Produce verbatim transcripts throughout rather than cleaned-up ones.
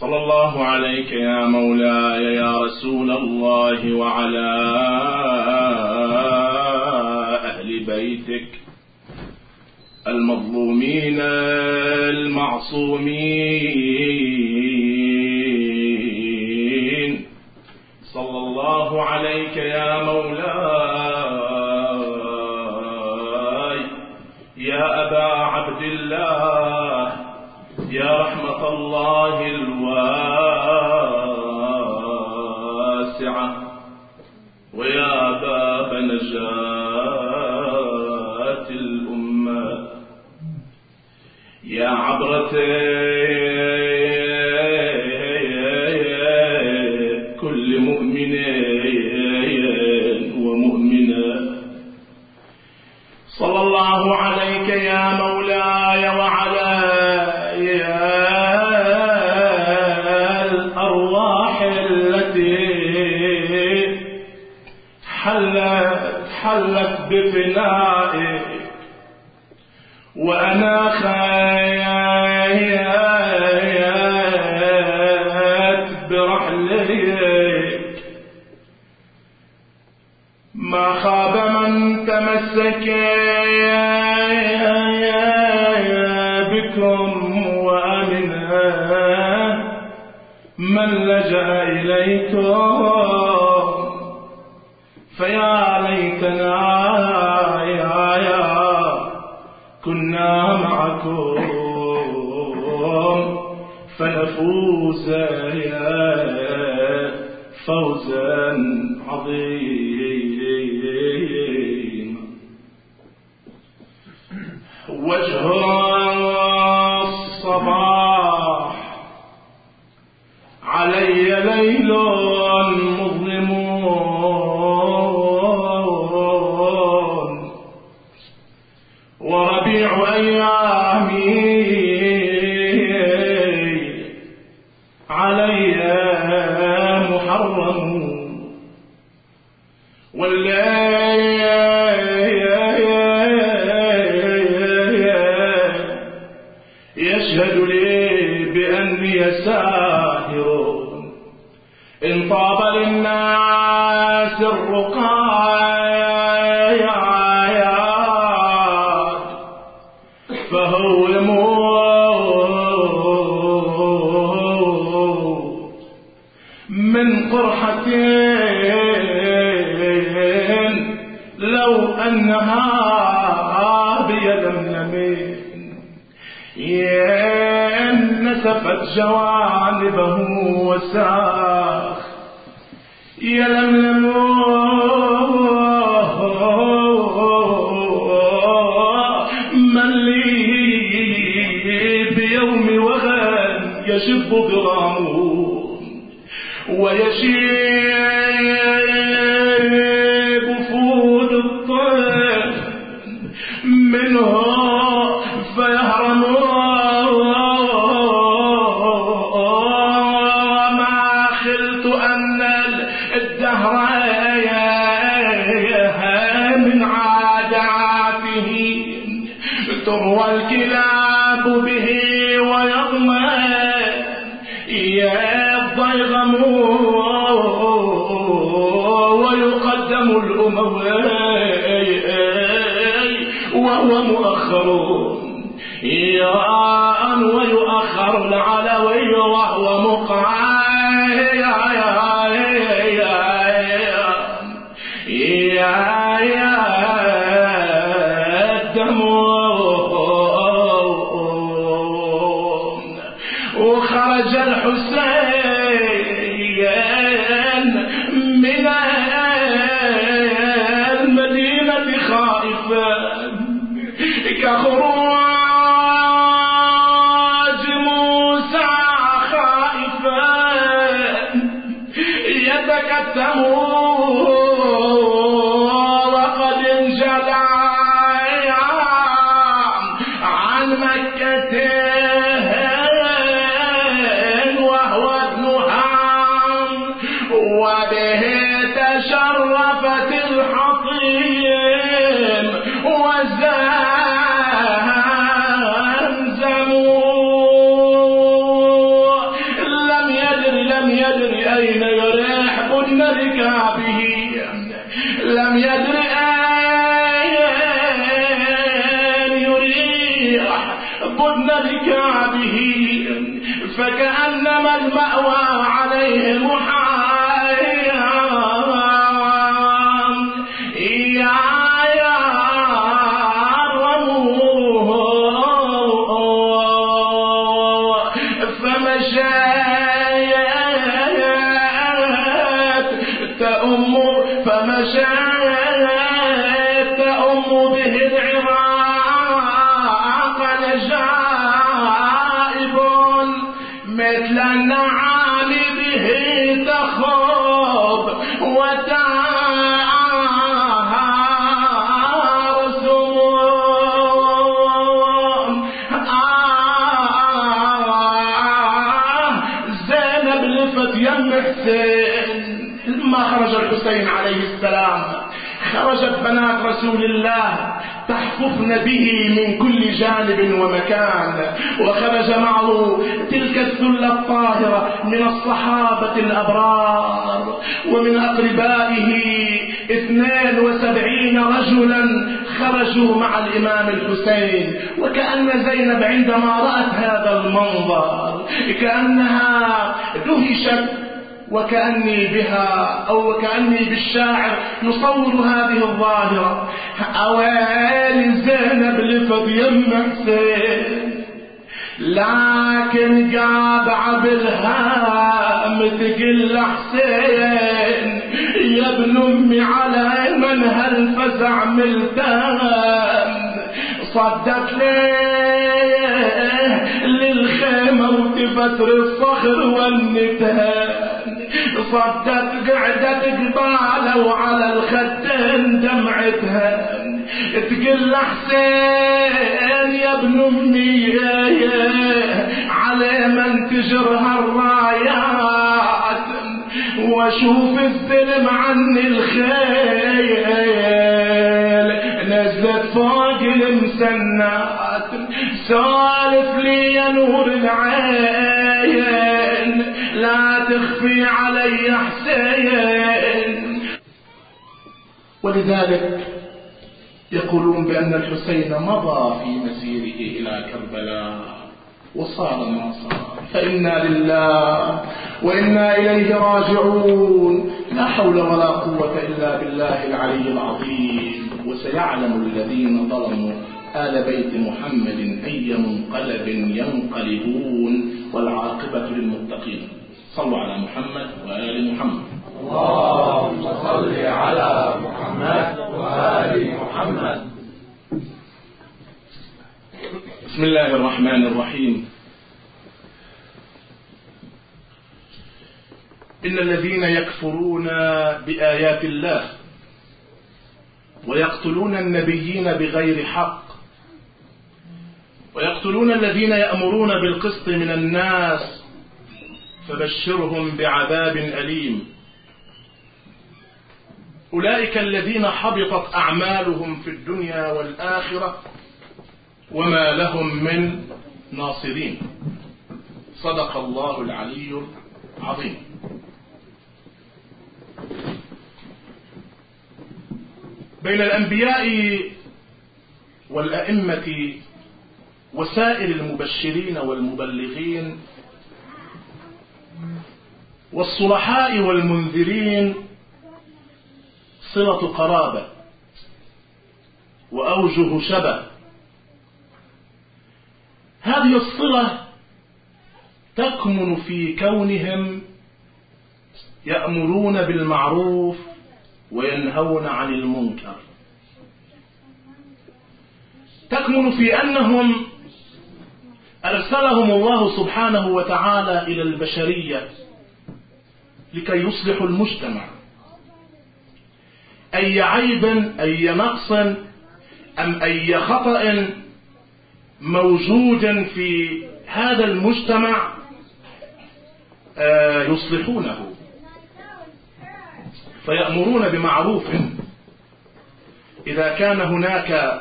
صلى الله عليك يا مولاي يا رسول الله وعلى أهل بيتك المظلومين المعصومين. صلى الله عليك يا مولاي يا أبا عبد الله يا رحمة الله الواسعة ويا باب نجاة الأمة يا عبرة كل مؤمن ومؤمنة. صلى الله عليك يا مولاي وعلى الأرواح التي حلت حلت بفنائك وأنا خيات برحلك. ما خاب من تمسك بكم وأمنا من لجأ إليكم فيا ليتنا يا يا كنا معكم فنفوز يا فوزا عظيما. وجه الصباح علي ليل مظلم وربيع أيامي علي محرم والليل يشهد لي بأني ساهر إن طاب للناس الرقايات فهو يموت من قرحة لو أنها بيلملم نسفت جوانبه وساخ يلملم من لي بيوم وغن يشب برامون ويشيب فود الطير منه فيهرم ما خلت أن الدهر من عاداته تروى الكلاب به ويضمن يضيغم ويقدم الأموي وهو مؤخر يان ويؤخر العلوي وهو مقعد يا الدم وخرج الحسين من المدينة خائفا كخراج موسى خائفا يتكتم وقد انجلى عن مكة وهو ابنها وبه تشرفت الحطيم وزاد ينبضن بكعبه فكأنما المأوى عليه محيام يا يا رموه فمشيت تأم فمشيت تأم به العراق نجائب مثل النعام به تخوض وتعار سموم آه زينب لفت يم حسين. لما خرج الحسين عليه السلام خرجت بنات رسول الله تحففن به من كل جانب ومكان، وخرج معه تلك الثلة الطاهرة من الصحابة الأبرار ومن أقربائه اثنين وسبعين رجلا خرجوا مع الإمام الحسين. وكأن زينب عندما رأت هذا المنظر كأنها دهشت، وكأني بها أو وكأني بالشاعر يصور هذه الظاهرة. أويل زينب لفت يم حسين لكن قابعة بالهام تقل حسين يا ابن أمي على من هالفزع ملتام صدت ليه للخيمة وتفتر الصخر والنتهام صدت قعدت قباله وعلى الخدين دمعتها تقل حسين يا ابن امي على من تجرها الرايات واشوف الظلم عني الخيل نزلت فوق المسنات سالف لي يا نور العين لا تخفي علي حسين. ولذلك يقولون بأن الحسين مضى في مسيره إلى كربلاء وصار ما صار، فإنا لله وإنا إليه راجعون. لا حول ولا قوة إلا بالله العلي العظيم. وسيعلم الذين ظلموا آل بيت محمد أي منقلب ينقلبون والعاقبة للمتقين. صلوا على محمد وآل محمد. اللهم صل على محمد وآل محمد. بسم الله الرحمن الرحيم. إن الذين يكفرون بآيات الله ويقتلون النبيين بغير حق ويقتلون الذين يأمرون بالقسط من الناس فبشرهم بعذاب أليم. أولئك الذين حبطت أعمالهم في الدنيا والآخرة وما لهم من ناصرين. صدق الله العلي العظيم. بين الأنبياء والأئمة وسائر المبشرين والمبلغين والصلحاء والمنذرين صلة قرابة وأوجه شبه. هذه الصلة تكمن في كونهم يأمرون بالمعروف وينهون عن المنكر، تكمن في أنهم أرسلهم الله سبحانه وتعالى إلى البشرية لكي يصلحوا المجتمع. أي عيب أي نقص أم أي خطأ موجود في هذا المجتمع يصلحونه، فيأمرون بمعروف إذا كان هناك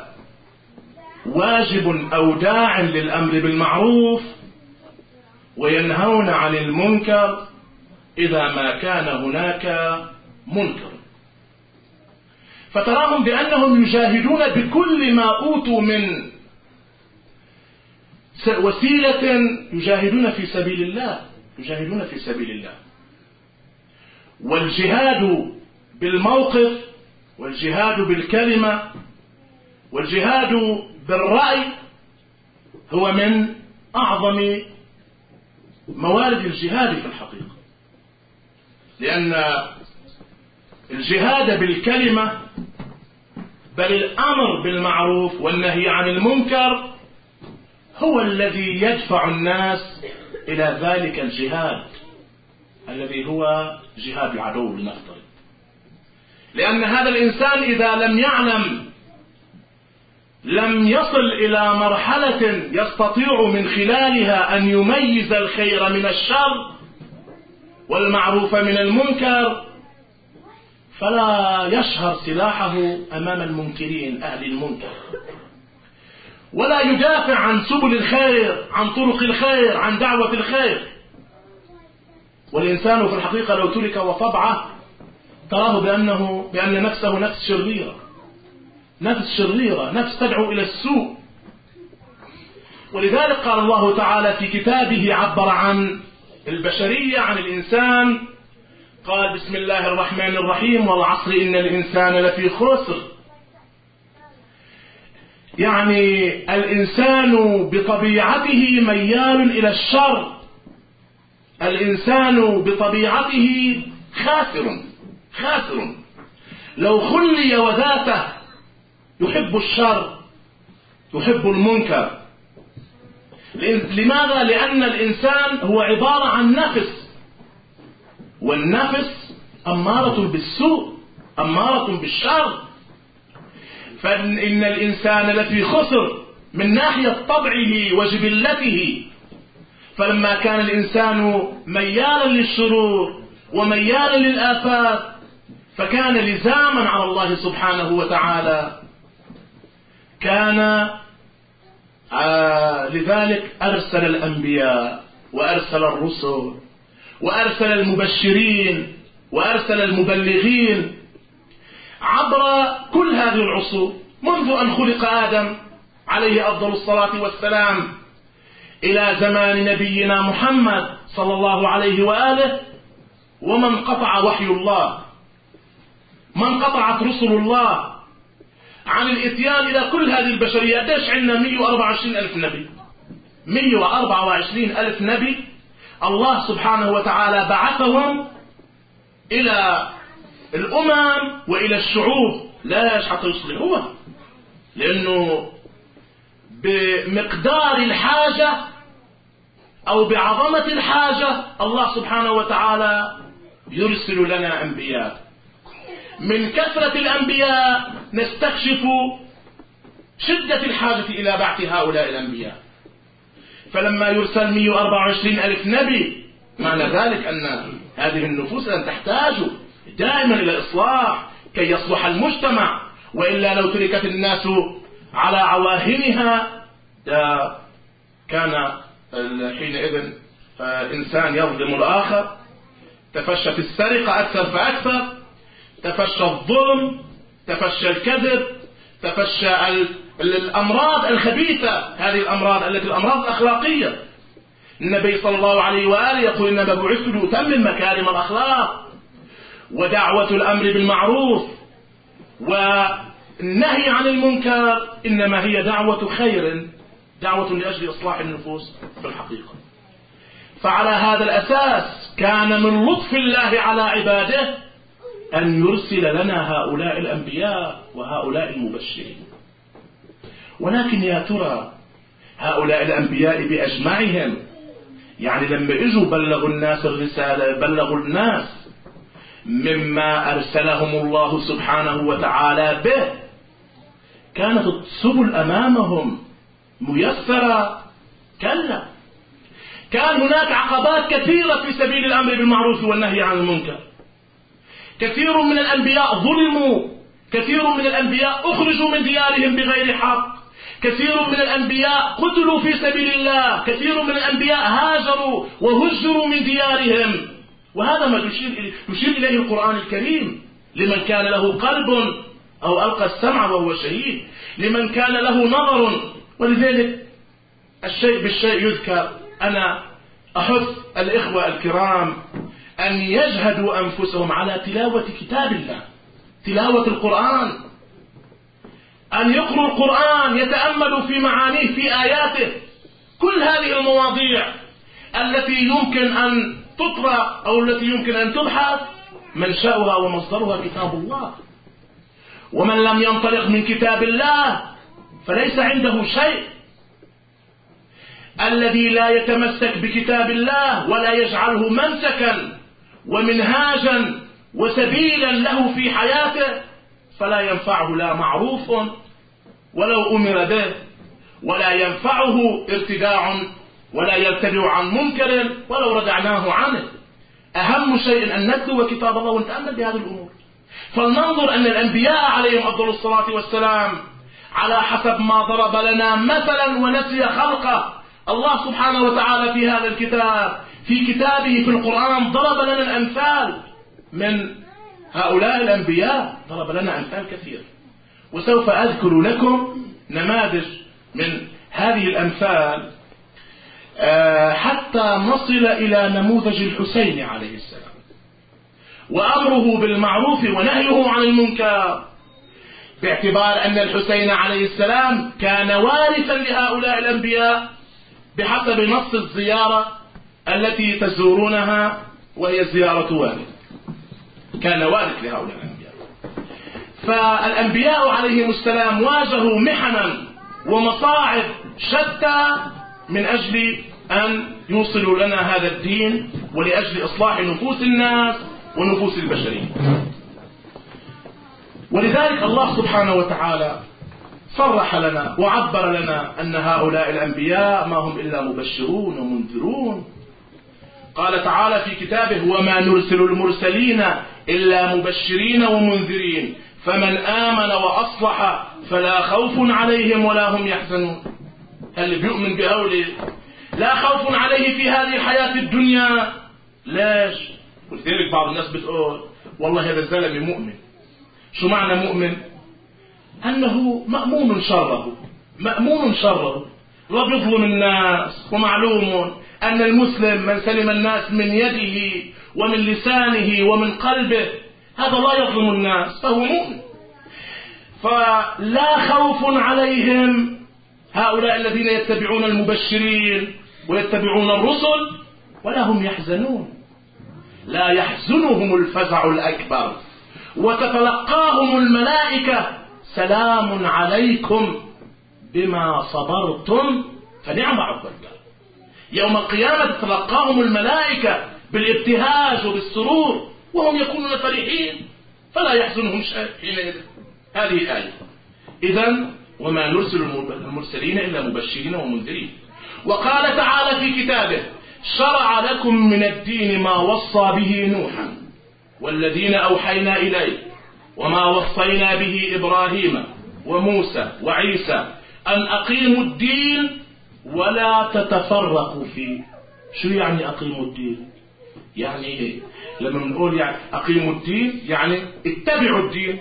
واجب أو داع للأمر بالمعروف، وينهون عن المنكر إذا ما كان هناك منكر. فتراهم بأنهم يجاهدون بكل ما أوتوا من وسيلة يجاهدون في سبيل الله، يجاهدون في سبيل الله. والجهاد بالموقف والجهاد بالكلمة والجهاد بالرأي هو من أعظم موارد الجهاد في الحقيقة، لأن الجهاد بالكلمة بل الأمر بالمعروف والنهي عن المنكر هو الذي يدفع الناس إلى ذلك الجهاد الذي هو جهاد العدو لنفترض. لأن هذا الإنسان إذا لم يعلم، لم يصل إلى مرحلة يستطيع من خلالها أن يميز الخير من الشر والمعروف من المنكر، فلا يشهر سلاحه أمام المنكرين أهل المنكر، ولا يدافع عن سبل الخير، عن طرق الخير، عن دعوة الخير. والإنسان في الحقيقة لو ترك وطبعه تراه بأنه بأن نفسه نفس شريرة، نفس شريرة، نفس تدعو إلى السوء. ولذلك قال الله تعالى في كتابه، عبر عن البشرية، عن الإنسان، قال بسم الله الرحمن الرحيم: والعصر إن الإنسان لفي خسر. يعني الإنسان بطبيعته ميال إلى الشر، الإنسان بطبيعته خاسر خاسر لو خلي وذاته يحب الشر، يحب المنكر. لماذا؟ لأن الإنسان هو عبارة عن نفس، والنفس أمارة بالسوء، أمارة بالشر. فإن الإنسان لفي خسر من ناحية طبعه وجبلته. فلما كان الإنسان ميالا للشرور وميالا للآفات، فكان لزاما على الله سبحانه وتعالى، كان آه لذلك أرسل الأنبياء وأرسل الرسل وأرسل المبشرين وأرسل المبلغين عبر كل هذه العصور، منذ أن خلق آدم عليه أفضل الصلاة والسلام إلى زمان نبينا محمد صلى الله عليه وآله. ومن قطع وحي الله، من قطعت رسل الله عن الاتيان إلى كل هذه البشرية. قديش عندنا؟ مئة وأربعة وعشرين ألف نبي، مئة وأربعة وعشرين ألف نبي الله سبحانه وتعالى بعثهم إلى الأمم وإلى الشعوب. لا حتى يصلحوها، لأنه بمقدار الحاجة أو بعظمة الحاجة الله سبحانه وتعالى يرسل لنا أنبياء. من كثرة الأنبياء نستكشف شدة الحاجة إلى بعث هؤلاء الأنبياء. فلما يرسل مئة وأربعة وعشرين ألف نبي، معنى ذلك أن هذه النفوس لن تحتاج دائما إلى إصلاح كي يصلح المجتمع، وإلا لو تركت الناس على عواهنها كان حينئذ إنسان يظلم الآخر، تفشت السرقة أكثر فأكثر، تفشى الظلم، تفشى الكذب، تفشى الأمراض الخبيثة، هذه الأمراض التي الأمراض الأخلاقية. النبي صلى الله عليه وآله يقول: إنما بعثت لأتمم مكارم الأخلاق. ودعوة الأمر بالمعروف والنهي عن المنكر إنما هي دعوة خير، دعوة لأجل إصلاح النفوس في الحقيقة. فعلى هذا الأساس كان من لطف الله على عباده أن يرسل لنا هؤلاء الأنبياء وهؤلاء المبشرين. ولكن يا ترى هؤلاء الأنبياء بأجمعهم، يعني لما إجوا بلغوا الناس الرسالة، بلغوا الناس مما أرسلهم الله سبحانه وتعالى به، كانت السبل أمامهم ميسرة؟ كلا، كان هناك عقبات كثيرة في سبيل الأمر بالمعروف والنهي عن المنكر. كثير من الأنبياء ظلموا، كثير من الأنبياء أخرجوا من ديارهم بغير حق، كثير من الأنبياء قتلوا في سبيل الله، كثير من الأنبياء هاجروا وهجروا من ديارهم. وهذا ما يشير يشير إليه القرآن الكريم: لمن كان له قلب أو ألقى السمع وهو شهيد، لمن كان له نظر. ولذلك الشيء بالشيء يذكر. أنا أحث الإخوة الكرام أن يجهدوا أنفسهم على تلاوة كتاب الله، تلاوة القرآن، أن يقروا القرآن، يتأملوا في معانيه، في آياته. كل هذه المواضيع التي يمكن أن تقرأ أو التي يمكن أن تبحث منشأها ومصدرها كتاب الله. ومن لم ينطلق من كتاب الله فليس عنده شيء. الذي لا يتمسك بكتاب الله ولا يجعله ممسكا ومنهاجا وسبيلا له في حياته فلا ينفعه لا معروف ولو أمر به، ولا ينفعه ارتداع ولا يرتدع عن منكر ولو ردعناه عنه. أهم شيء أن نتلو كتاب الله ونتأمل بهذه الأمور. فلننظر أن الأنبياء عليهم أفضل الصلاة والسلام على حسب ما ضرب لنا مثلا ونسي خلقه الله سبحانه وتعالى في هذا الكتاب، في كتابه في القرآن ضرب لنا الأمثال من هؤلاء الأنبياء، ضرب لنا أمثال كثير. وسوف أذكر لكم نماذج من هذه الأمثال حتى نصل إلى نموذج الحسين عليه السلام وأمره بالمعروف ونهيه عن المنكر، باعتبار أن الحسين عليه السلام كان وارثا لهؤلاء الأنبياء بحسب نص الزيارة التي تزورونها وهي زيارة والد، كان وارث لهؤلاء الأنبياء. فالأنبياء عليهم السلام واجهوا محنا ومصاعب شتى من أجل أن يوصلوا لنا هذا الدين ولأجل إصلاح نفوس الناس ونفوس البشرية. ولذلك الله سبحانه وتعالى صرح لنا وعبر لنا أن هؤلاء الأنبياء ما هم إلا مبشرون ومنذرون. قال تعالى في كتابه: وما نرسل المرسلين إلا مبشرين ومنذرين فمن آمن وأصلح فلا خوف عليهم ولا هم يحزنون. اللي بيؤمن بهؤلاء لا خوف عليه في هذه الحياة الدنيا. ليش؟ ولذلك بعض الناس بتقول والله هذا الزلمة مؤمن. شو معنى مؤمن؟ أنه مأمون شره، مأمون شره، لا بيظلم الناس. ومعلوم أن المسلم من سلم الناس من يده ومن لسانه ومن قلبه، هذا لا يظلم الناس فهو مؤمن. فلا خوف عليهم هؤلاء الذين يتبعون المبشرين ويتبعون الرسل ولا هم يحزنون. لا يحزنهم الفزع الأكبر وتتلقاهم الملائكة: سلام عليكم بما صبرتم فنعم عقبى الدار. يوم القيامة تتلقاهم الملائكة بالابتهاج وبالسرور وهم يكونون فرحين فلا يحزنهم شيء حينئذ. هذه آية. إذن وما نرسل المرسلين إلا مبشرين ومنذرين. وقال تعالى في كتابه: شرع لكم من الدين ما وصى به نوحا والذين أوحينا إليه وما وصينا به إبراهيم وموسى وعيسى أن أقيموا الدين ولا تتفرقوا فيه. شو يعني أقيموا الدين؟ يعني لما بنقول يعني أقيموا الدين يعني اتبعوا الدين،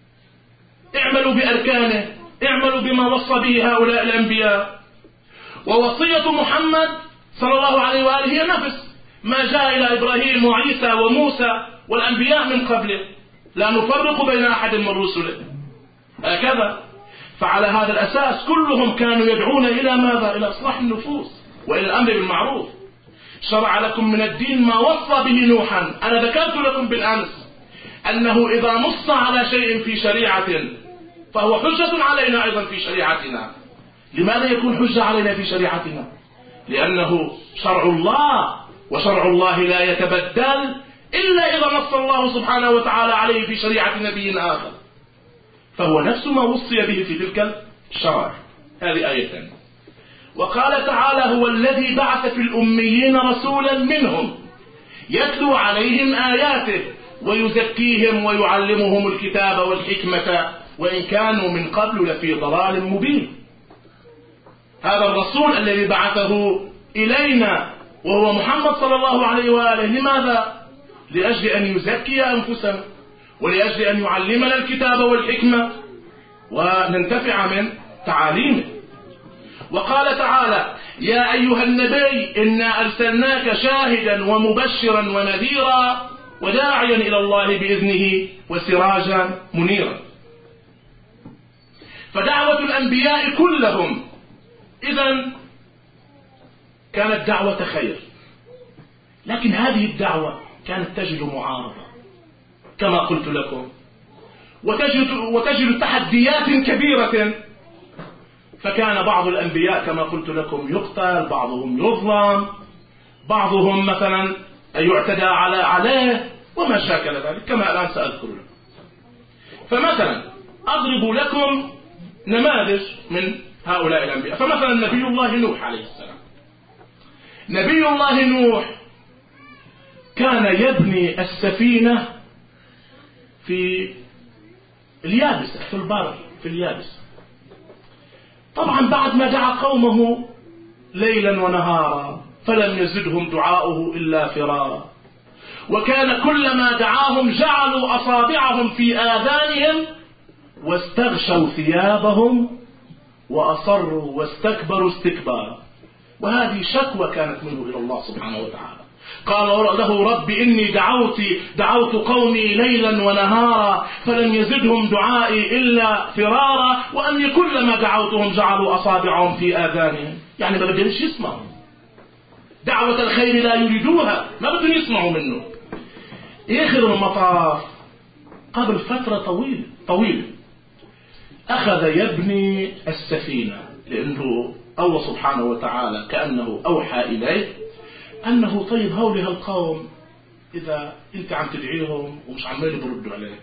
اعملوا بأركانه، اعملوا بما وصى به هؤلاء الأنبياء. ووصية محمد صلى الله عليه وآله هي نفس ما جاء إلى إبراهيم وعيسى وموسى والأنبياء من قبله، لا نفرق بين أحد من رسله. هكذا. فعلى هذا الأساس كلهم كانوا يدعون إلى ماذا؟ إلى إصلاح النفوس وإلى الأمر بالمعروف. شرع لكم من الدين ما وصى به نوحا. أنا ذكرت لكم بالأمس أنه إذا نص على شيء في شريعة فهو حجة علينا أيضا في شريعتنا. لماذا يكون حجة علينا في شريعتنا؟ لأنه شرع الله، وشرع الله لا يتبدل إلا إذا نص الله سبحانه وتعالى عليه في شريعة نبي آخر، فهو نفس ما وصي به في تلك الشرائع. هذه آية ثانية. وقال تعالى: هو الذي بعث في الأميين رسولا منهم يتلو عليهم آياته ويزكيهم ويعلمهم الكتاب والحكمة وإن كانوا من قبل لفي ضلال مبين. هذا الرسول الذي بعثه إلينا وهو محمد صلى الله عليه وآله، لماذا؟ لأجل أن يزكي أنفسنا ولأجل أن يعلمنا الكتاب والحكمة وننتفع من تعاليمه. وقال تعالى: يا أيها النبي إنا أرسلناك شاهدا ومبشرا ونذيرا وداعيا إلى الله بإذنه وسراجا منيرا. فدعوة الأنبياء كلهم إذن كانت دعوة خير، لكن هذه الدعوة كانت تجد معارضة كما قلت لكم، وتجد, وتجد تحديات كبيرة. فكان بعض الأنبياء كما قلت لكم يقتل، بعضهم يظلم، بعضهم مثلا يعتدى على عليه وما شاكل ذلك كما الآن سأذكر لكم. فمثلا أضرب لكم نماذج من هؤلاء الأنبياء. فمثلا نبي الله نوح عليه السلام. نبي الله نوح كان يبني السفينة في اليابسة، في البر، في اليابسة. طبعا بعد ما دعا قومه ليلا ونهارا فلم يزدهم دعاؤه إلا فرارا، وكان كلما دعاهم جعلوا أصابعهم في آذانهم واستغشوا ثيابهم وأصروا واستكبروا استكبارا. وهذه شكوى كانت منه إلى الله سبحانه وتعالى. قال له: رب إني دعوت دعوت قومي ليلا ونهارا فلم يزدهم دعائي إلا فرارا، وأني كلما دعوتهم جعلوا أصابعهم في آذانهم. يعني ما بدهمش يسمعوا دعوة الخير، لا يريدوها، ما بدهم يسمعوا منه. آخر المطاف قبل فترة طويلة طويلة أخذ يبني السفينة، لأنه الله سبحانه وتعالى كأنه أوحى إليه أنه طيب هؤلاء القوم إذا أنت عم تدعيهم ومش عمال يردوا عليك،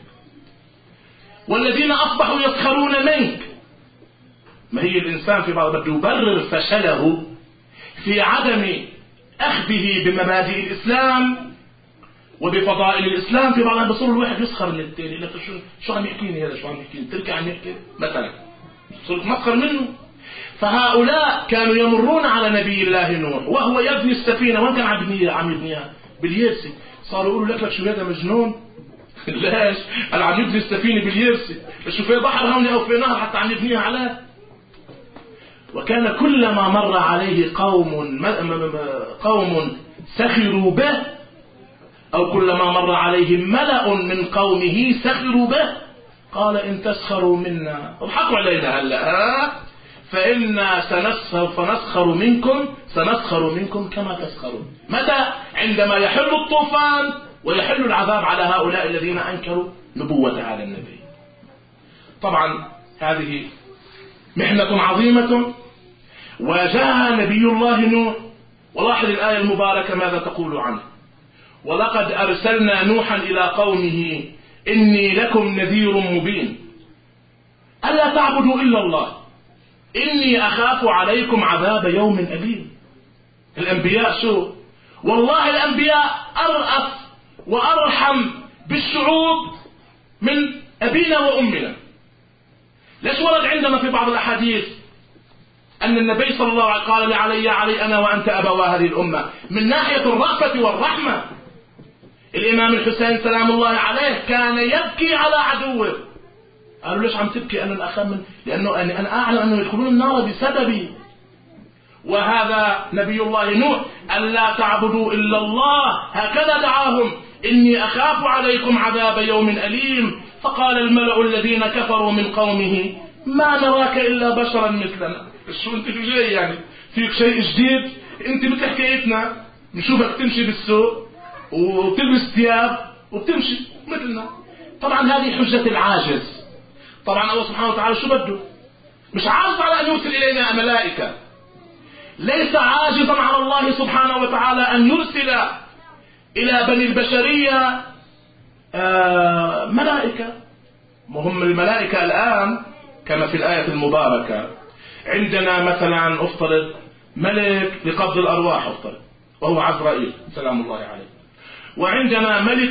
والذين أصبحوا يسخرون منك. ما هي الإنسان في بعض بده يبرر فشله في عدم أخذه بمبادئ الإسلام وبفضائل الإسلام. في بعض بصور الواحد يسخر من التاني، لك شو شو عم يحكيني هذا، شو عم يحكيني، تركي عم يحكي مثلا، صرت مسخر منه. فهؤلاء كانوا يمرون على نبي الله نوح وهو يبني السفينة. وين كان عم يبنيها؟ عم يبنيها باليابسة. صاروا يقولوا لك لك شو هذا مجنون؟ ليش؟ قال عم يبني السفينة باليابسة، شو في بحر هون أو في نهر حتى عم يبنيها عليه. وكان كلما مر عليه قوم قوم سخروا به، أو كلما مر عليهم ملأ من قومه سخروا به قال: إن تسخروا منا اضحكوا علينا هلا فإنا سنسخر فنسخر منكم سنسخر منكم كما تسخرون. متى؟ عندما يحل الطوفان ويحل العذاب على هؤلاء الذين أنكروا نبوة هذا النبي. طبعا هذه محنة عظيمة واجهها نبي الله نوح. ولاحظ الآية المباركة ماذا تقول عنه: ولقد أرسلنا نوحا إلى قومه إني لكم نذير مبين ألا تعبدوا إلا الله إني أخاف عليكم عذاب يوم أليم. الأنبياء شو؟ والله الأنبياء أرأف وأرحم بالشعوب من أبينا وأمنا. ليش ورد عندنا في بعض الأحاديث أن النبي صلى الله عليه وسلم قال: لعلي علي أنا وأنت أبوا هذه الأمة، من ناحية الرأفة والرحمة. الإمام الحسين سلام الله عليه كان يبكي على عدوه. قالوا: ليش عم تبكي؟ أنا الأخ من لأنه أنا أعلم أنه يدخلون النار بسببي. وهذا نبي الله نوح: ألا تعبدوا إلا الله، هكذا دعاهم: إني أخاف عليكم عذاب يوم أليم. فقال الملأ الذين كفروا من قومه: ما نراك إلا بشرا مثلنا. شو أنت شو جاي يعني؟ فيك شيء جديد؟ أنت مثل حكايتنا، نشوفك تمشي بالسوق وتلبس ثياب وبتمشي مثلنا. طبعا هذه حجة العاجز. طبعا الله سبحانه وتعالى شو بده؟ مش عاجز على أن يرسل إلينا ملائكة، ليس عاجزا على الله سبحانه وتعالى أن يرسل إلى بني البشرية آه ملائكة. مهم الملائكة الآن كما في الآية المباركة عندنا مثلا افترض ملك لقبض الأرواح افترض وهو عزرائيل سلام الله عليه، وعندنا ملك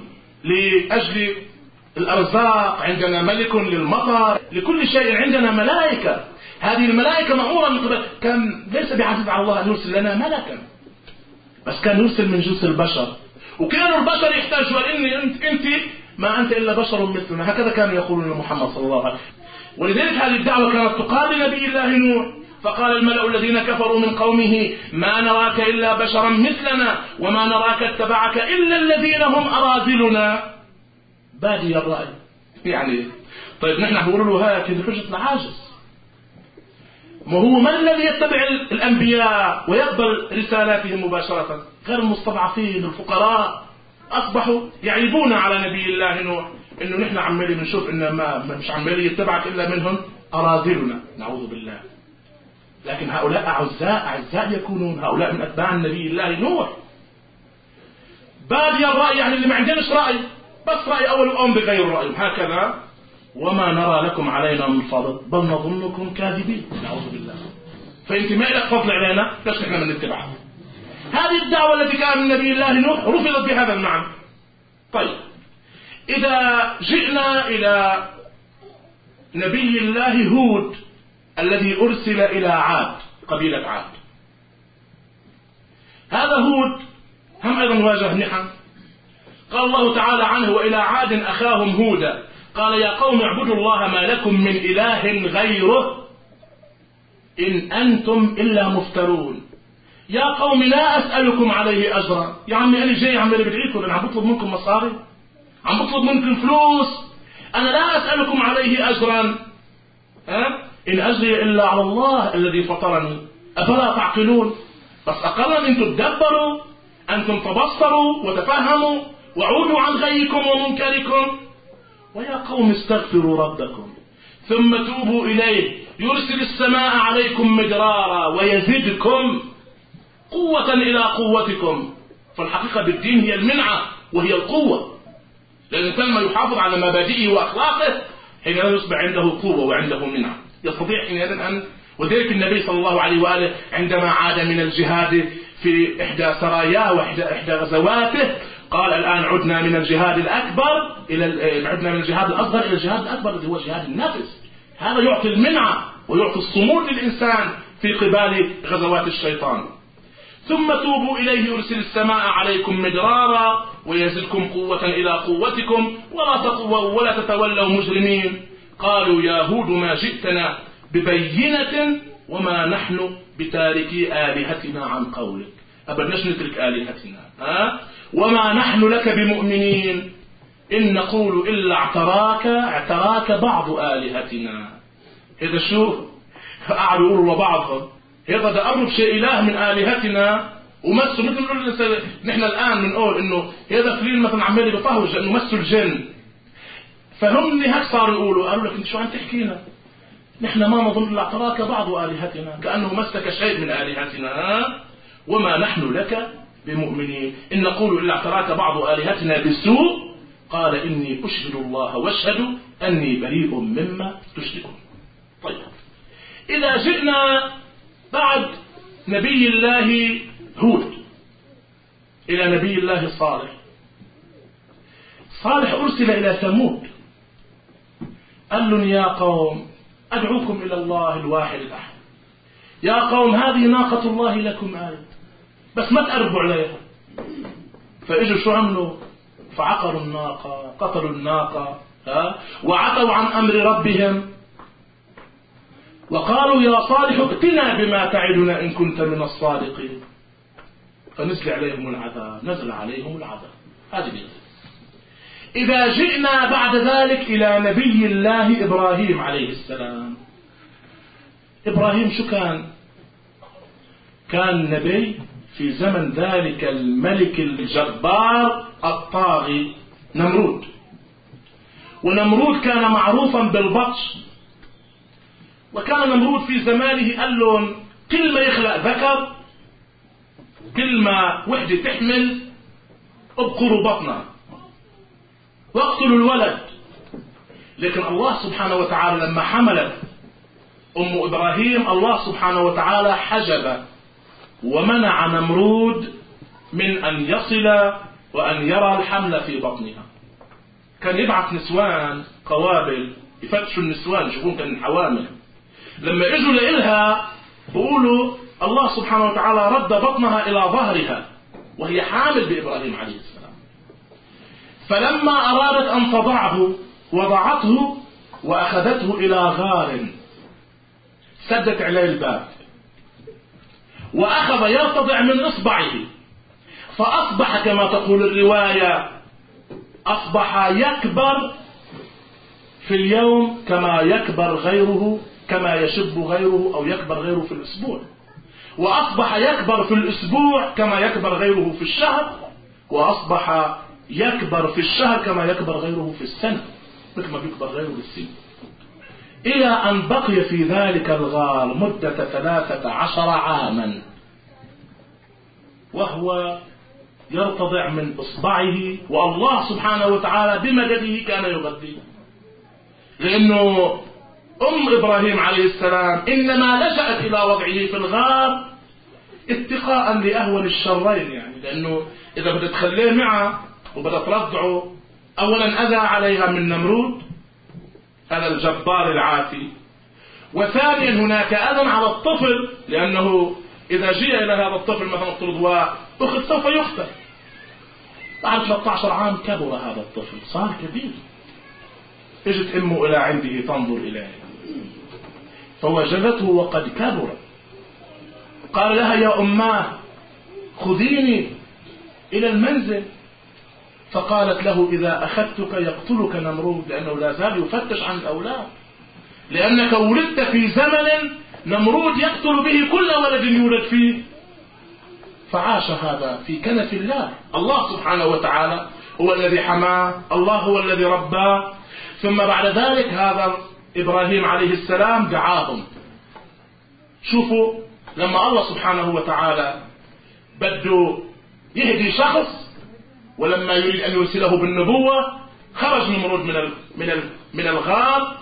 لأجل الأرزاق، عندنا ملك للمطر، لكل شيء عندنا ملائكة. هذه الملائكة مأمورة من قبل، كان ليس بعزيز على الله أن يرسل لنا ملكا، بس كان يرسل من جنس البشر. وكانوا البشر يحتاجوا إني أنت, أنت ما أنت إلا بشر مثلنا، هكذا كانوا يقولون لمحمد صلى الله عليه وسلم. ولذلك هذه الدعوة كانت تقال لنبي الله نوح فقال الملأ الذين كفروا من قومه ما نراك إلا بشرا مثلنا وما نراك اتبعك إلا الذين هم أراذلنا بادي الرأي. يعني طيب نحن نقول له هكذا حجة العاجز. ما هو من الذي يتبع الأنبياء ويقبل رسالاتهم مباشرة؟ غير المستضعفين الفقراء أصبحوا يعيبون على نبي الله نوح إنه نحن عمالين نشوف إن ما مش عمالين يتبعك إلا منهم أراذلنا، نعوذ بالله. لكن هؤلاء أعزاء أعزاء يكونون، هؤلاء من أتباع النبي الله نوح. بادي الرأي يعني اللي ما عندناش رأي، بس رأي أول وأم بغير رأي هكذا. وما نرى لكم علينا من فضل بل نظنكم كاذبين، نعوذ بالله. فأنت ما لك فضل علينا، ليش نحن من نتبعها؟ هذه الدعوة التي كان من نبي الله نوح رفضت بهذا المعنى. طيب إذا جئنا إلى نبي الله هود الذي أرسل إلى عاد، قبيلة عاد، هذا هود هم أيضا واجه محن. قال الله تعالى عنه وإلى عاد أخاهم هودا قال يا قوم اعبدوا الله ما لكم من إله غيره إن أنتم إلا مفترون. يا قوم لا أسألكم عليه أجرا. يا عمي أنا جاي عمالي بدعيكم، أنا عم بطلب منكم مصاري، عم بطلب منكم فلوس، أنا لا أسألكم عليه أجرا، أه؟ إن أجري إلا على الله الذي فطرني. أفلا تعقلون؟ بس أقلا أنتم تدبروا، أنتم تبصروا وتفهموا وعودوا عن غيكم ومنكركم. ويا قوم استغفروا ربكم ثم توبوا إليه يرسل السماء عليكم مدرارا ويزدكم قوة إلى قوتكم. فالحقيقة بالدين هي المنعة وهي القوة، لأن الإنسان ما يحافظ على مبادئه وأخلاقه حينئذ يصبح عنده قوة وعنده منعة، يستطيع حينئذ أن. وذلك النبي صلى الله عليه وآله عندما عاد من الجهاد في إحدى سراياه وإحدى إحدى غزواته قال الآن عدنا من الجهاد الأكبر إلى عدنا من الجهاد الأصغر إلى الجهاد الأكبر الذي هو جهاد النفس. هذا يعطي المنعة ويعطي الصمود للإنسان في قبال غزوات الشيطان. ثم توبوا إليه يرسل السماء عليكم مدرارا ويزدكم قوة إلى قوتكم ولا تطووا ولا تتولوا مجرمين. قالوا يا هود ما جئتنا ببينة وما نحن بتاركي آلهتنا عن قولك. أبدناش نترك آلهتنا، ها؟ وما نحن لك بمؤمنين إن نقول إلا اعتراك اعتراك بعض آلهتنا. هذا شو قعدوا يقولوا لبعضهم هذا ده قرب شيء إله من آلهتنا ومسوا، مثل نقول نحن الآن بنقول إنه هذا فلين مثلا عمال بيطهوج إنه مسوا الجن. فهم هيك صاروا يقولوا، قالوا لك أنت شو عم تحكينا؟ نحن ما نظن إلا اعتراك بعض آلهتنا، كأنه مسك شيء من آلهتنا. وما نحن لك بمؤمنين إن نقول إلا اعتراك بعض آلهتنا بالسوء. قال إني أشهد الله واشهدوا أني بريء مما تشركون. طيب إذا جئنا بعد نبي الله هود إلى نبي الله صالح، صالح أرسل إلى ثمود قال لهم يا قوم أدعوكم إلى الله الواحد الأحد. يا قوم هذه ناقة الله لكم آية، بس ما تقربوا عليها. فإجوا شو عملوا؟ فعقروا الناقة، قتلوا الناقة، ها؟ وعتوا عن أمر ربهم وقالوا يا صالح ائتنا بما تعدنا إن كنت من الصادقين. فنزل عليهم العذاب، نزل عليهم العذاب. هذه بيت. إذا جئنا بعد ذلك إلى نبي الله إبراهيم عليه السلام. إبراهيم شو كان؟ كان نبي في زمن ذلك الملك الجبار الطاغي نمرود. ونمرود كان معروفا بالبطش، وكان نمرود في زمانه قال لهم كل ما يخلق ذكر كل ما وحدة تحمل ابقروا بطنها واقتلوا الولد. لكن الله سبحانه وتعالى لما حملت أم إبراهيم الله سبحانه وتعالى حجب ومنع نمرود من أن يصل وأن يرى الحمل في بطنها. كان يبعث نسوان قوابل يفتشوا النسوان يشوفون كان حوامل. لما اجوا لإلها بقولوا الله سبحانه وتعالى رد بطنها إلى ظهرها وهي حامل بإبراهيم عليه السلام. فلما أرادت أن تضعه وضعته وأخذته إلى غار سدت عليه الباب وأخذ يرتضع من إصبعه، فأصبح كما تقول الرواية أصبح يكبر في اليوم كما يكبر غيره، كما يشب غيره أو يكبر غيره في الأسبوع، وأصبح يكبر في الأسبوع كما يكبر غيره في الشهر، وأصبح يكبر في الشهر كما يكبر غيره في السنة، مثل ما يكبر غيره في السنة، إلى أن بقي في ذلك الغار مدة ثلاثة عشر عاما وهو يرتضع من إصبعه، والله سبحانه وتعالى بمدده كان يغذيه، لأنه أم إبراهيم عليه السلام إنما لجأت إلى وضعه في الغار اتقاء لأهون الشرين، يعني لأنه إذا بدأت تخليه معه وبدأت ترضعه، أولا أذى عليها من نمرود هذا الجبار العاتي، وثانيا هناك أذى على الطفل، لأنه إذا جاء إلى هذا الطفل مثلا افترض وأخذ سوف يقتل. بعد ثلاثة عشر عام كبر هذا الطفل صار كبير، اجت أمه إلى عنده تنظر إليه فوجدته وقد كبر، قال لها يا أماه خذيني إلى المنزل، فقالت له إذا أخذتك يقتلك نمرود، لأنه لا زال يفتش عن الأولاد، لأنك ولدت في زمن نمرود يقتل به كل ولد يولد فيه، فعاش هذا في كنف الله. الله سبحانه وتعالى هو الذي حماه، الله هو الذي رباه. ثم بعد ذلك هذا إبراهيم عليه السلام دعاهم. شوفوا لما الله سبحانه وتعالى بده يهدي شخص ولما يريد أن يرسله بالنبوة، خرج نمرود من من من الغار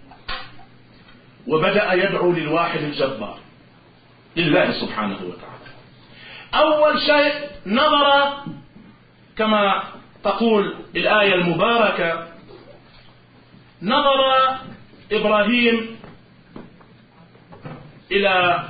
وبدأ يدعو للواحد الجبار لله سبحانه وتعالى. أول شيء نظر كما تقول الآية المباركة، نظر إبراهيم إلى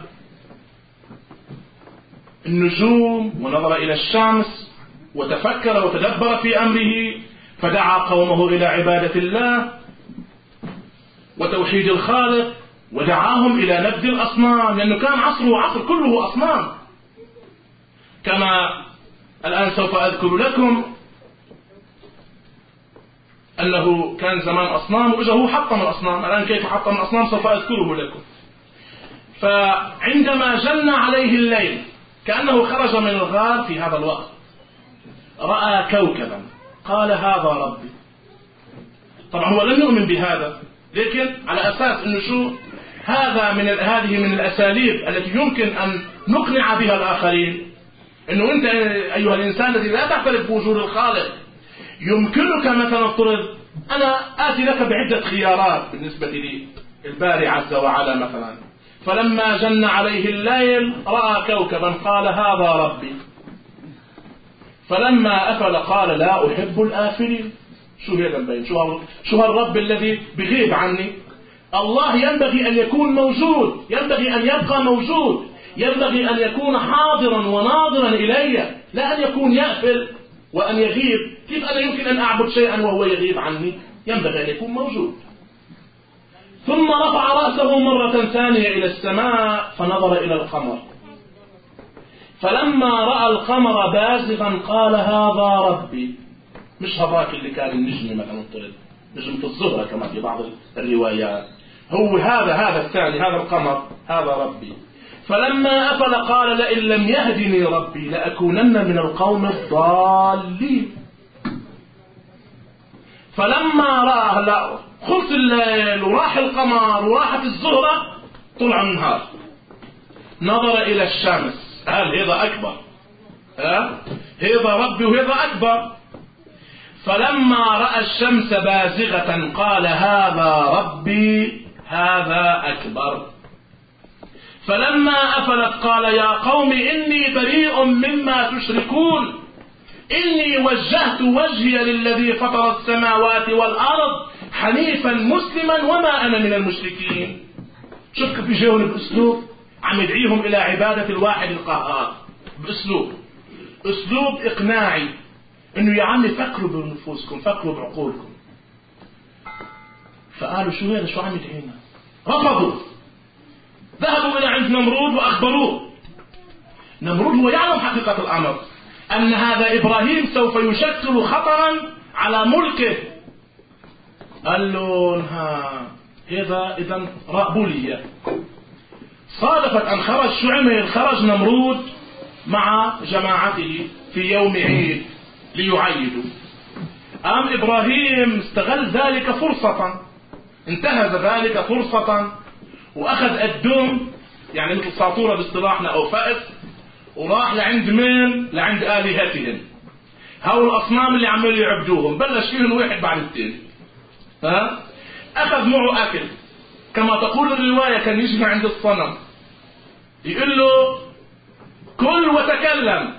النجوم ونظر إلى الشمس وتفكر وتدبر في أمره، فدعا قومه إلى عبادة الله وتوحيد الخالق، ودعاهم إلى نبذ الأصنام، لأنه كان عصره عصر كله أصنام، كما الآن سوف أذكر لكم أنه كان زمان أصنام وإجا هو حطم الأصنام. الآن كيف حطم الأصنام سوف أذكره لكم. فعندما جن عليه الليل كأنه خرج من الغار في هذا الوقت، رأى كوكبا قال هذا ربي. طبعا هو لم يؤمن بهذا، لكن على أساس أنه شو هذا من هذه من الأساليب التي يمكن أن نقنع بها الآخرين، أنه أنت أيها الإنسان الذي لا تعترف بوجود الخالق يمكنك مثلا افترض أنا آتي لك بعدة خيارات بالنسبة لي الباري عز وعلا مثلا. فلما جن عليه الليل رأى كوكبا قال هذا ربي، فلما أفل قال لا أحب الآفلين. شو هذا البين؟ شو شو هالرب الذي بغيب عني؟ الله ينبغي أن يكون موجود، ينبغي أن يبقى موجود، ينبغي أن يكون حاضرا وناظرا إلي، لا أن يكون يأفل وأن يغيب. كيف أنا يمكن أن أعبد شيئا وهو يغيب عني؟ ينبغي أن يكون موجود. ثم رفع رأسه مرة ثانية إلى السماء فنظر إلى القمر، فلما رأى القمر بازغا قال هذا ربي. مش هذاك اللي كان النجم مثلا طلع نجم في الزهرة كما في بعض الروايات، هو هذا هذا الثاني، هذا القمر، هذا ربي. فلما أفل قال لئن لم يهدني ربي لأكونن من القوم الضالين. فلما رأى هلا خلص الليل وراح القمر وراحت الزهرة طلع النهار، نظر إلى الشمس قال هذا أكبر، ها هذا ربي وهذا أكبر. فلما رأى الشمس بازغة قال هذا ربي هذا أكبر. فلما أفلت قال يا قوم إني بريء مما تشركون إني وجهت وجهي للذي فطر السماوات والأرض حنيفا مسلما وما أنا من المشركين. شوف كيف يجيهم بأسلوب عم يدعيهم إلى عبادة الواحد القهار، بأسلوب أسلوب إقناعي، إنه يا عمي فكروا بنفوسكم، فكروا بعقولكم. فقالوا شو هذا، شو عم يدعينا؟ رفضوا. نمرود وأخبروه. نمرود هو يعلم حقيقة الأمر أن هذا إبراهيم سوف يشكل خطرا على ملكه. قال له ها هذا إذن رأبولية. صادفت أن خرج شعمير، خرج نمرود مع جماعته في يوم عيد ليعيدوا. قام إبراهيم استغل ذلك فرصة، انتهز ذلك فرصة وأخذ الدم، يعني مثل ساطورة باصطلاحنا أو فأس، وراح لعند من؟ لعند آلهتهم. هؤلاء الأصنام اللي عمالوا يعبدوهم، بلش فيهم واحد بعد الثاني. ها؟ أخذ معه أكل، كما تقول الرواية كان يجمع عند الصنم يقول له كل وتكلم،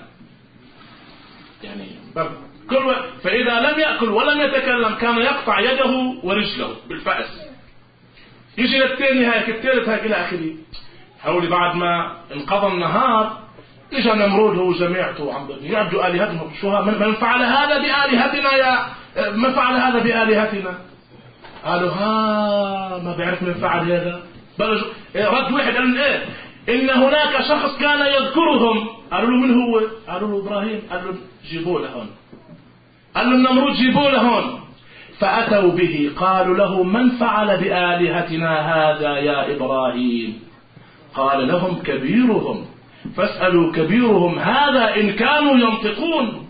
يعني كل و... فإذا لم يأكل ولم يتكلم كان يقطع يده ورجله بالفأس. يجي للثاني هيك، الثالث هيك إلى آخره. هؤلاء بعد ما انقضى النهار اجى نمرود هو جماعته عم يعبدوا آلهتهم. شو من فعل هذا بآلهتنا يا من فعل هذا بآلهتنا؟ قالوا ها ما بيعرف من فعل هذا. بلش رد واحد قال ايه ان هناك شخص كان يذكرهم. قالوا له من هو؟ قالوا له ابراهيم. قال له جيبوه لهون. قال له النمرود جيبوه لهون. فأتوا به قالوا له من فعل بآلهتنا هذا يا إبراهيم؟ قال لهم كبيرهم فاسألوا كبيرهم هذا إن كانوا ينطقون.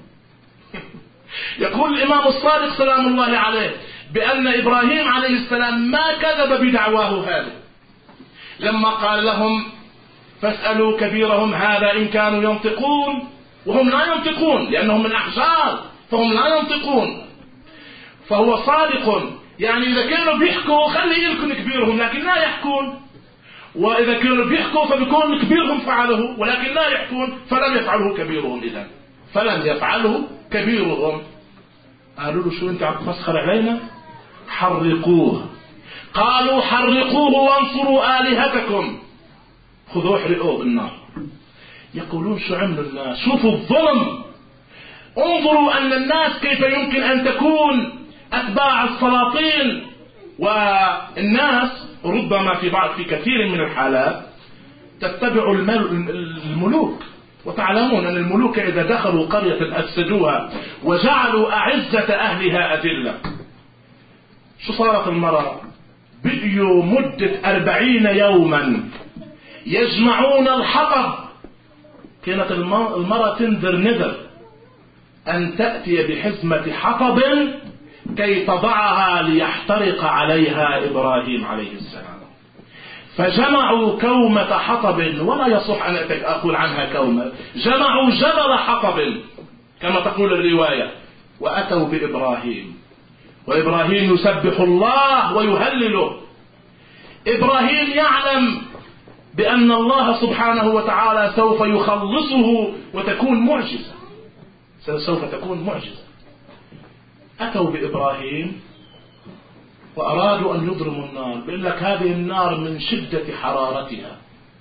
يقول الإمام الصادق سلام الله عليه بأن إبراهيم عليه السلام ما كذب بدعواه هذا لما قال لهم فاسألوا كبيرهم هذا إن كانوا ينطقون، وهم لا ينطقون لأنهم من أحجار فهم لا ينطقون. فهو صادق، يعني إذا كانوا بيحكوا خلي لكم كبيرهم لكن لا يحكون، وإذا كانوا بيحكوا فبيكون كبيرهم فعله ولكن لا يحكون فلم يفعله كبيرهم. إذن فلم يفعله كبيرهم. قالوا له شو أنت عم تفسخر علينا؟ حرقوه. قالوا حرقوه وانصروا آلهتكم. خذوه احرقوه بالنار. يقولون شو عملوا الناس؟ شوفوا الظلم. انظروا أن الناس كيف يمكن أن تكون أتباع السلاطين، والناس ربما في بعض في كثير من الحالات تتبع الملوك. وتعلمون أن الملوك إذا دخلوا قرية أفسدوها وجعلوا أعزة أهلها أذلة. شو صارت المرأة؟ بقيوا مدة أربعين يوما يجمعون الحطب. كانت المرأة تنذر نذر أن تأتي بحزمة حطب كي تضعها ليحترق عليها إبراهيم عليه السلام. فجمعوا كومة حطب، ولا يصح أن أقول عنها كومة، جمعوا جبل حطب كما تقول الرواية، وأتوا بإبراهيم. وإبراهيم يسبح الله ويهلله. إبراهيم يعلم بأن الله سبحانه وتعالى سوف يخلصه وتكون معجزة، سوف تكون معجزة. أتوا بإبراهيم وأرادوا أن يضرموا النار. بيقول لك هذه النار من شدة حرارتها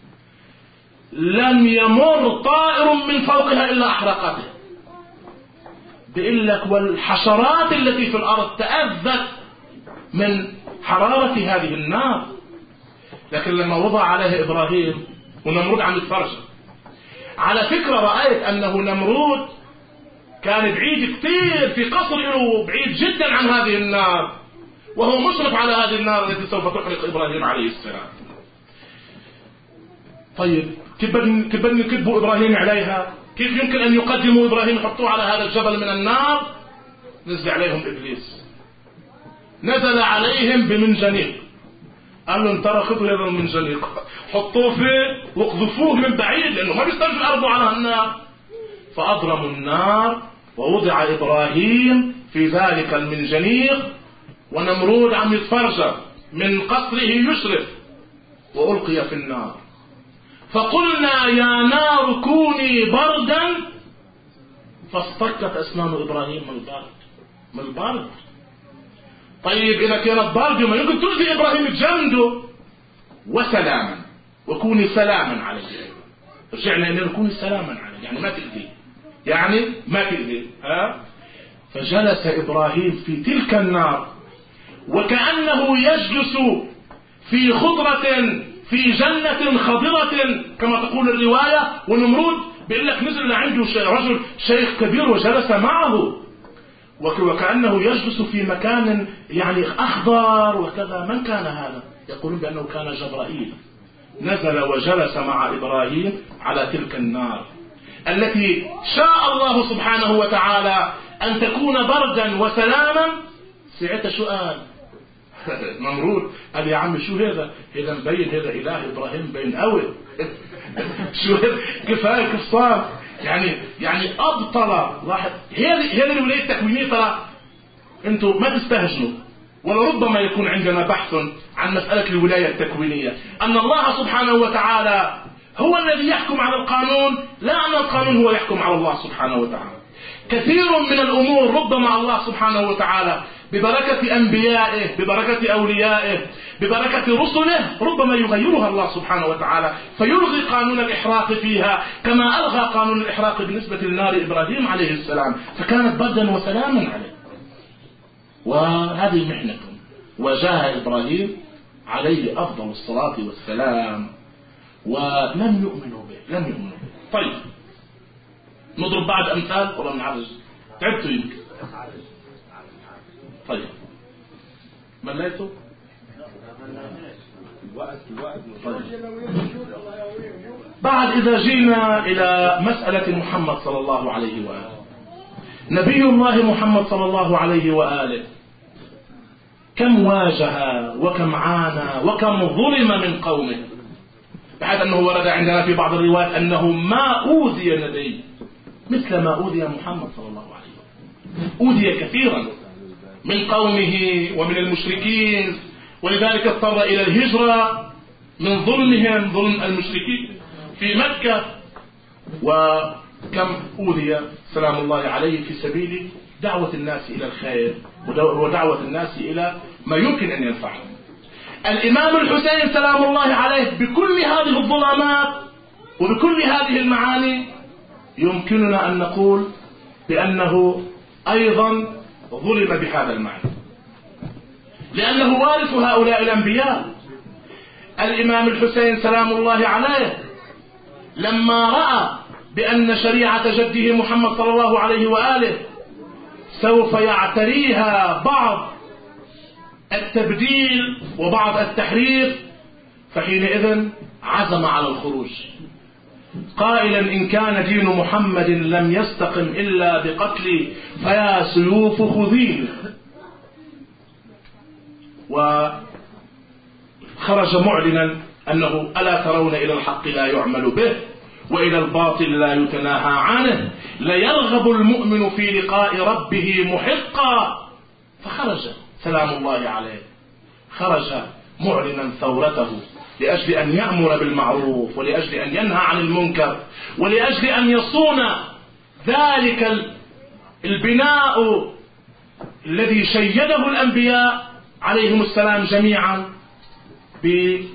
لم يمر طائر من فوقها إلا أحرقته. بيقول لك والحشرات التي في الأرض تأذت من حرارة هذه النار. لكن لما وضع عليها إبراهيم ونمرود عم يتفرج. على فكرة رأيت أنه نمرود كان بعيد كثير في قصر له بعيد جدا عن هذه النار، وهو مشرف على هذه النار التي سوف تحرق إبراهيم عليه السلام. طيب كيف بدنا نكبوا إبراهيم عليها؟ كيف يمكن أن يقدموا إبراهيم يحطوه على هذا الجبل من النار؟ نزل عليهم إبليس، نزل عليهم بمنجنيق. قال لهم ترى خذوا هذا المنجنيق حطوه فيه واقذفوه من بعيد لأنه ما بيسترجوا الأرض على النار. فأضرموا النار ووضع إبراهيم في ذلك المنجنيق، ونمرود عم يتفرج من قصره يشرف، وألقي في النار. فقلنا يا نار كوني بردا فاصطكت أسنان إبراهيم من البرد. من البرد. طيب إذا كانت برد ما يمكن تؤذي إبراهيم تجمده. وسلاما، وكوني سلاما عليه. رجعنا إن نكون سلاما عليه، يعني ما تؤذي، يعني ما تؤذي. ها؟ فجلس إبراهيم في تلك النار وكأنه يجلس في خضرة في جنة خضرة كما تقول الرواية، ونمرود بيقول لك نزل عنده رجل شيخ كبير وجلس معه وكأنه يجلس في مكان يعني أخضر وكذا. من كان هذا؟ يقولون بأنه كان جبرائيل، نزل وجلس مع إبراهيم على تلك النار التي شاء الله سبحانه وتعالى أن تكون بردا وسلاما. ساعتها شو قال نمرود؟ قال يا عم شو هذا؟ هذا مبين هذا إله إبراهيم بين قوي شو هذا؟ كفاية كفار يعني يعني أبطل واحد. هذه هذه الولاية التكوينية ترى أنتم ما تستهجنوا، ولربما يكون عندنا بحث عن مسألة الولاية التكوينية، أن الله سبحانه وتعالى هو الذي يحكم على القانون، لا أن القانون هو يحكم على الله سبحانه وتعالى. كثير من الأمور ربما الله سبحانه وتعالى ببركة أنبيائه، ببركة أوليائه، ببركة رسله ربما يغيرها الله سبحانه وتعالى فيلغي قانون الإحراق فيها، كما ألغى قانون الإحراق بالنسبة لنار إبراهيم عليه السلام، فكانت بردا وسلاما عليه. وهذه محنة وجاء إبراهيم عليه أفضل الصلاة والسلام ولم يؤمنوا به، لم يؤمنوا به. طيب نضرب بعض أمثال ولا نعرج؟ تعبتوا يمكن. طيب مليتوا؟ طيب. بعد إذا جينا إلى مسألة محمد صلى الله عليه وآله، نبي الله محمد صلى الله عليه وآله كم واجه وكم عانى وكم ظلم من قومه، بحيث أنه ورد عندنا في بعض الروايات أنه ما أوذي نبي مثل ما أوذي محمد صلى الله عليه وسلم. أوذي كثيرا من قومه ومن المشركين، ولذلك اضطر إلى الهجرة من ظلمهم، ظلم المشركين في مكة. وكم أوذي سلام الله عليه في سبيل دعوة الناس إلى الخير ودعوة الناس إلى ما يمكن أن ينفعهم. الإمام الحسين سلام الله عليه بكل هذه الظلامات وبكل هذه المعاني يمكننا أن نقول بأنه أيضا ظلم بهذا المعنى، لأنه وارث هؤلاء الأنبياء. الإمام الحسين سلام الله عليه لما رأى بأن شريعة جده محمد صلى الله عليه وآله سوف يعتريها بعض التبديل وبعض التحريف، فحينئذ عزم على الخروج قائلا إن كان دين محمد لم يستقم إلا بقتلي فيا سيوف خذيني. وخرج معلنا أنه ألا ترون إلى الحق لا يعمل به وإلى الباطل لا يتناهى عنه، ليرغب المؤمن في لقاء ربه محقا. فخرج سلام الله عليه، خرج معلنا ثورته لأجل أن يأمر بالمعروف ولأجل أن ينهى عن المنكر ولأجل أن يصون ذلك البناء الذي شيده الأنبياء عليهم السلام جميعا بهذه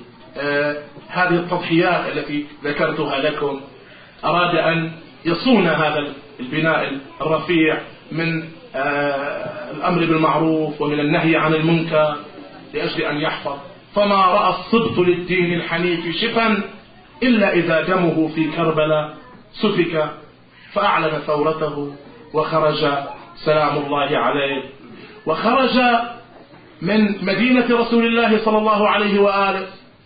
التضحيات التي ذكرتها لكم. أراد أن يصون هذا البناء الرفيع من الأمر بالمعروف ومن النهي عن المنكر لأجل أن يحفظ. فما رأى الصبط للدين الحنيف شفا إلا إذا دمه في كربلاء سفك، فأعلن ثورته وخرج سلام الله عليه، وخرج من مدينة رسول الله صلى الله عليه وآله،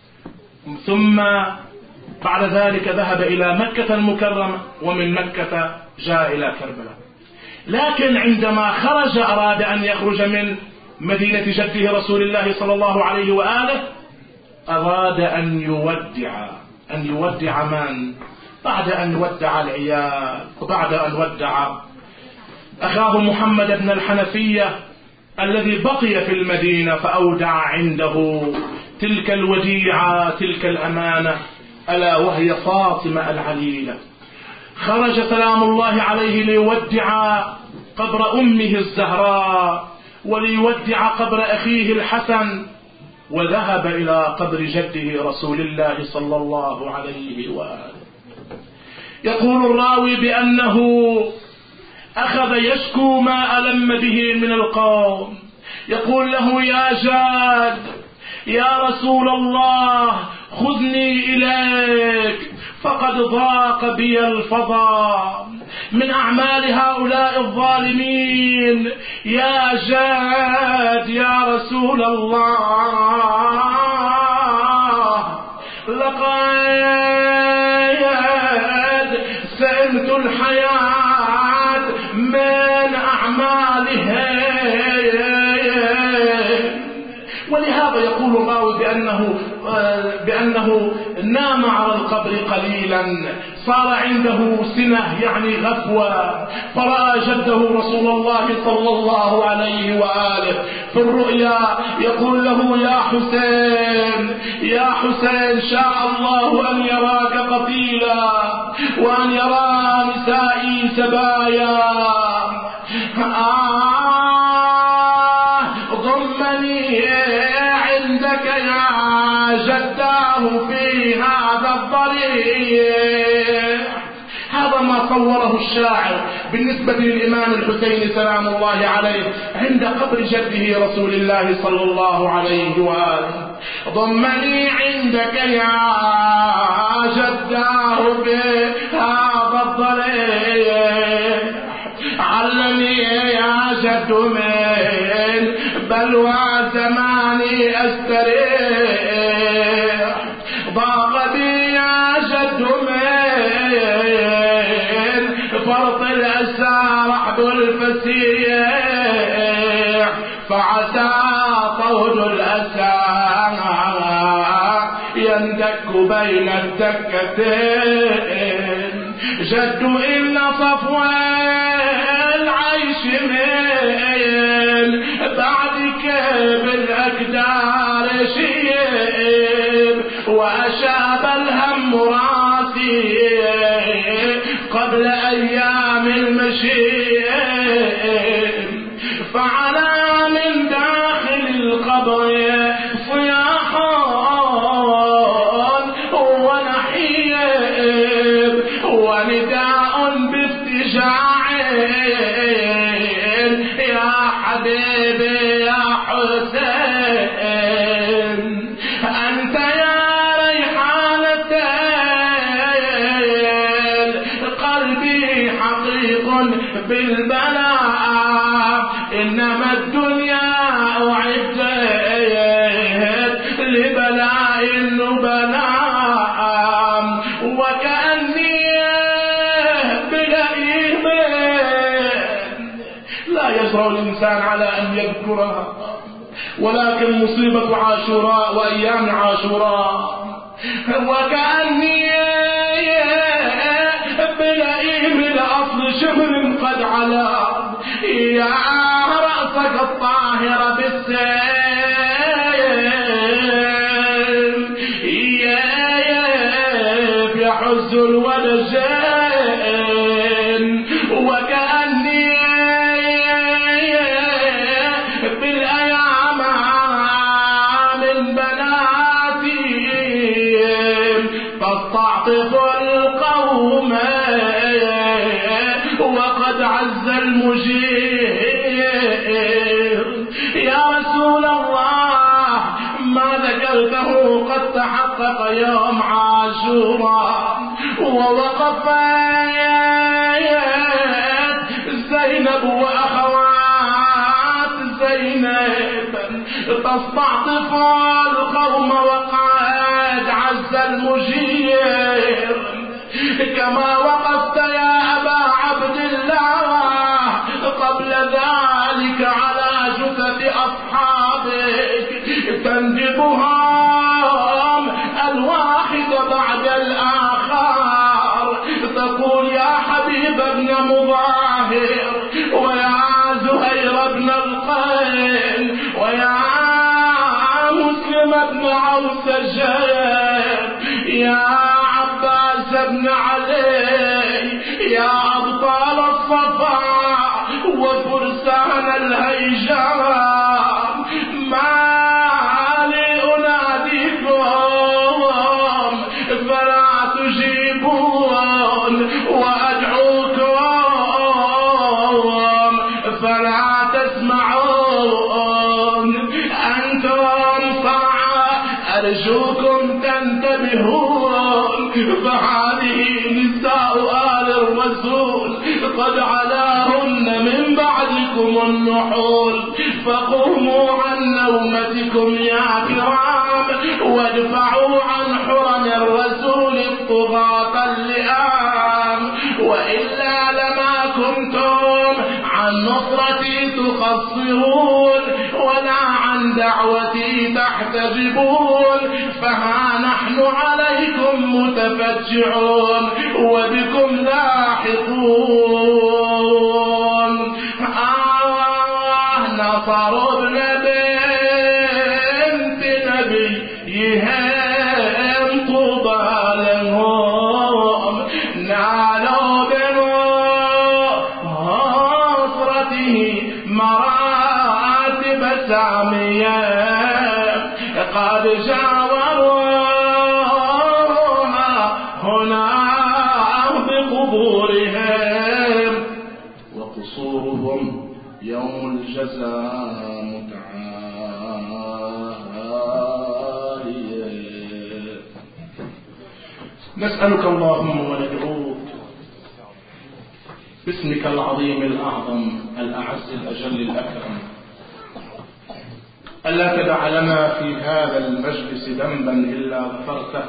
ثم بعد ذلك ذهب إلى مكة المكرمة، ومن مكة جاء إلى كربلاء. لكن عندما خرج أراد أن يخرج من مدينة جده رسول الله صلى الله عليه وآله، أراد أن يودع أن يودع من؟ بعد أن ودع العيال وبعد أن ودع أخاه محمد بن الحنفية الذي بقي في المدينة، فأودع عنده تلك الوديعة تلك الأمانة ألا وهي فاطمة العليلة. خرج سلام الله عليه ليودع قبر أمه الزهراء وليودع قبر أخيه الحسن، وذهب إلى قبر جده رسول الله صلى الله عليه وآله. يقول الراوي بأنه أخذ يشكو ما ألم به من القوم، يقول له يا جاد يا رسول الله خذني إليك فقد ضاق بي الفضاء من أعمال هؤلاء الظالمين. يا جاد يا رسول الله، لقد سئمت الحياة من أعمالها. ولهذا يقول الراوي بأنه, بأنه نام على القبر قليلا، صار عنده سنة يعني غفوة، فرأى جده رسول الله صلى الله عليه وآله في الرؤيا يقول له: يا حسين يا حسين، شاء الله أن يراك قتيلا وأن يرى نسائي سبايا. آه ضمني عندك يا جداه في هذا الضريح. هذا ما صوره الشاعر بالنسبة للإمام الحسين سلام الله عليه عند قبر جده رسول الله صلى الله عليه وآله: ضمني عندك يا جداه بهذا الضريح، علمني يا جد من بلوى زماني أستريح، ضاق بي يا جد من فرط الأسى رحب الفسيح، فعسى طود الأسى يندك بين الدكتين. جد إن صفوة العيش من بعدك بالأكدار شيب، وأشاب الهم راسي قبل أيام المشيب، فعلى من داخل القبر صياح ونحيب، ونداء بافتجاع: يا حبيبي يا حسين، أنت يا ريحانة قلبي حقيق بالبلاء، إنما الدنيا أعدت لبلاء النبلاء، وكأني بلئيم لا يجرؤ الإنسان على أن يذكرها، ولكن مصيبة عاشوراء وأيام عاشوراء. وكأني بلئيم الأصل شمل قد علا، يا رأسك الطاهر بالسيف، يحز الولجين، وكأني بالأيام من بناتي تستعطف القوم وقد عز المجير. يا رسول الله، ما ذكرته قد تحقق يوم عاشوراء، ووقفت زينب وأخوات زينب تستعطف القوم وقد عز المجير، كما وقفت يا أبا عبد الله قبل ذلك على جثث أصحابك تندبهم الواحد بعد الآخر، تقول: يا حبيب ابن مظاهر، ويا زهير ابن القين، ويا مسلم ابن عوس الجير، يا عباس ابن علي، يا أبطال الصفا وفرسان الهيجان، ما لي أناديكم فلا تجيبون، وأدعوكم فلا تسمعون. أنتم صاع أرجوكم تنتهون فهذه نساء آل الرسول قد علاهن من بعدكم النحول، فقوموا عن نومتكم يا كرام وادفعوا عن حرم الرسول الطغاة اللئام، وإلا لما كنتم عن نصرتي تقصرون ولا عن دعوتي تحتجبون، فها نحن عليكم متفجعون وبكم لاحقون. آه نصر ابن بنت نبيهم طوبى لهم نالوا بنصرته مراتب سامية قد جاوروها هنا بقبورهم، وقصورهم يوم الجزاء متعالية. نسألك اللهم وندعوك باسمك العظيم الأعظم الأعز الأجل الأكرم ألا تدع لنا في هذا المجلس ذنبا إلا غفرته،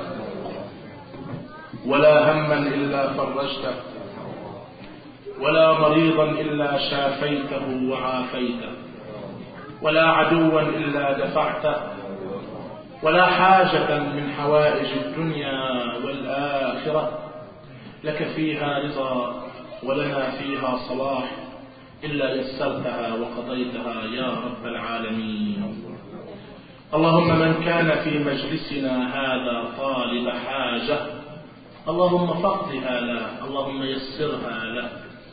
ولا هما إلا فرجته، ولا مريضا إلا شافيته وعافيته، ولا عدوا إلا دفعته، ولا حاجة من حوائج الدنيا والآخرة لك فيها رضا ولنا فيها صلاح إلا يسرتها وقضيتها يا رب العالمين. اللهم من كان في مجلسنا هذا طالب حاجة اللهم فقدها له، اللهم يسرها له،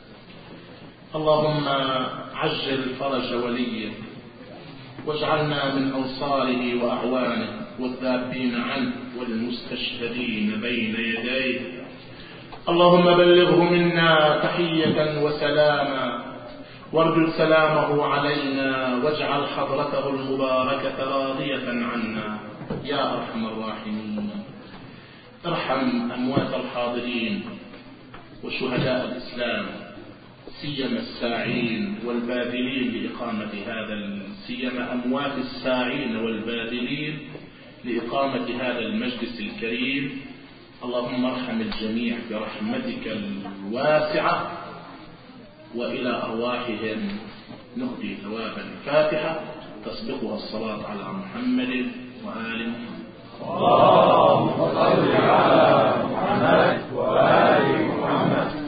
اللهم عجل فرج وليه، واجعلنا من أنصاره وأعوانه والذابين عنه والمستشهدين بين يديه. اللهم بلغه منا تحية وسلاما، وارجل سلامه علينا، واجعل حضرته المباركة راضية عنا يا أرحم الراحمين. ارحم أموات الحاضرين وشهداء الإسلام، سيما الساعين والباذلين لإقامة هذا سيما أموات الساعين والباذلين لإقامة هذا المجلس الكريم. اللهم ارحم الجميع برحمتك الواسعة، وإلى أرواحهم نهدي ثوابا الفاتحة تسبقها الصلاة على محمد وآل محمد.